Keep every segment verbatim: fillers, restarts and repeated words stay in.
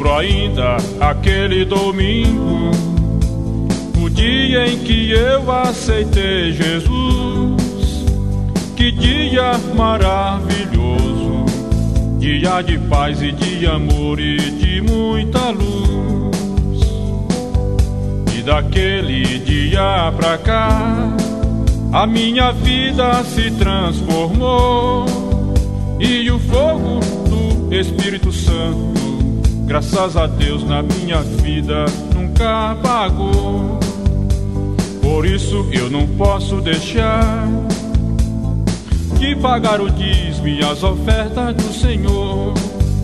lembro ainda aquele domingo, o dia em que eu aceitei Jesus. Que dia maravilhoso, dia de paz e de amor e de muita luz. E daquele dia pra cá a minha vida se transformou, e o fogo do Espírito Santo, graças a Deus, na minha vida nunca apagou. Por isso eu não posso deixar de pagar o dízimo e as ofertas do Senhor.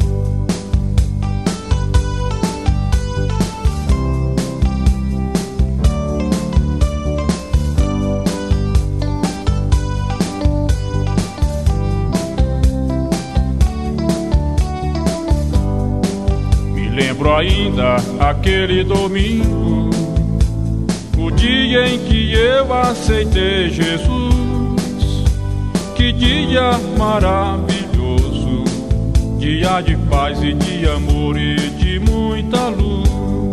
Lembro ainda aquele domingo, o dia em que eu aceitei Jesus. Que dia maravilhoso, dia de paz e de amor e de muita luz.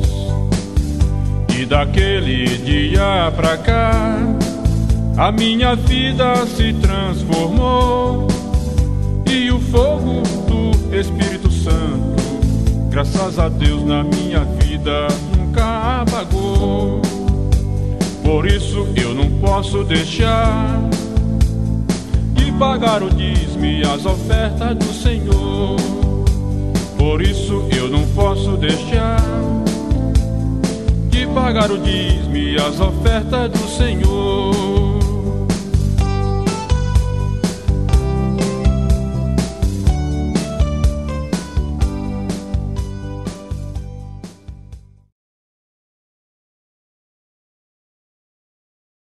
E daquele dia pra cá a minha vida se transformou, e o fogo do Espírito Santo, graças a Deus, na minha vida nunca apagou. Por isso eu não posso deixar de pagar o dízimo e as ofertas do Senhor. Por isso eu não posso deixar de pagar o dízimo e as ofertas do Senhor.